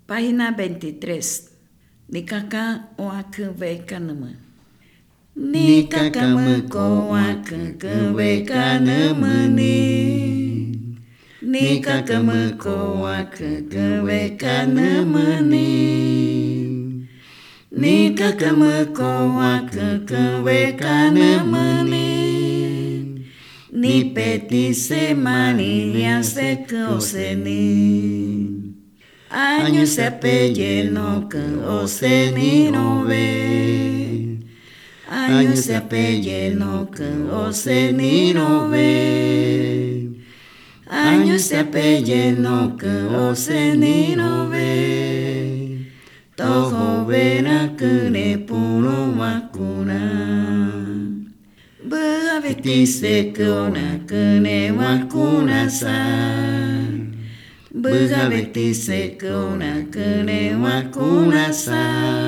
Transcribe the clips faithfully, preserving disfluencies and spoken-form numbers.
Página veintitrés. Nikaka oaku vekanuma. Nikaka muko oaku vekanuma ni. Nikaka muko oaku vekanuma ni. Nikaka muko oaku vekanuma ni. Ni peti semani liase oseni. Año se apelleno que oseni no ve. Año se apelleno que oseni no ve. Año se apelleno que oseni no ve. Toho vera que ne puro vacuna. Bua vetise que ona que ne vacuna sa. Bua vetise que ona que ne vacuna sa.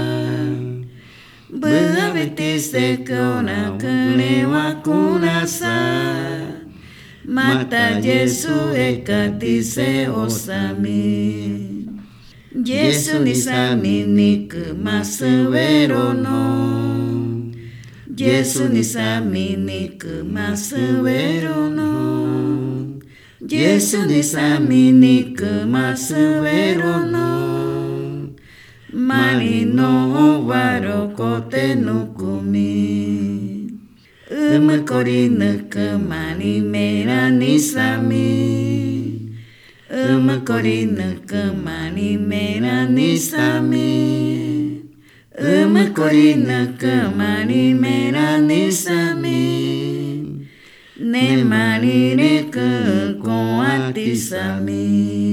Bua vetise que ona que ne vacuna sa. Mata Yesu ekatise osami. Yesu ni sami ni que más severo no. Yesu ni sami ni que más severo no. Yesu ni sami ni que más severo no. Mani no varo kote no kumi. Uma korina que mani mera ni sami. Uma korina que mani mera ni sami. Uma korina que mani mera ni sami. Ne mani ne que con atisami.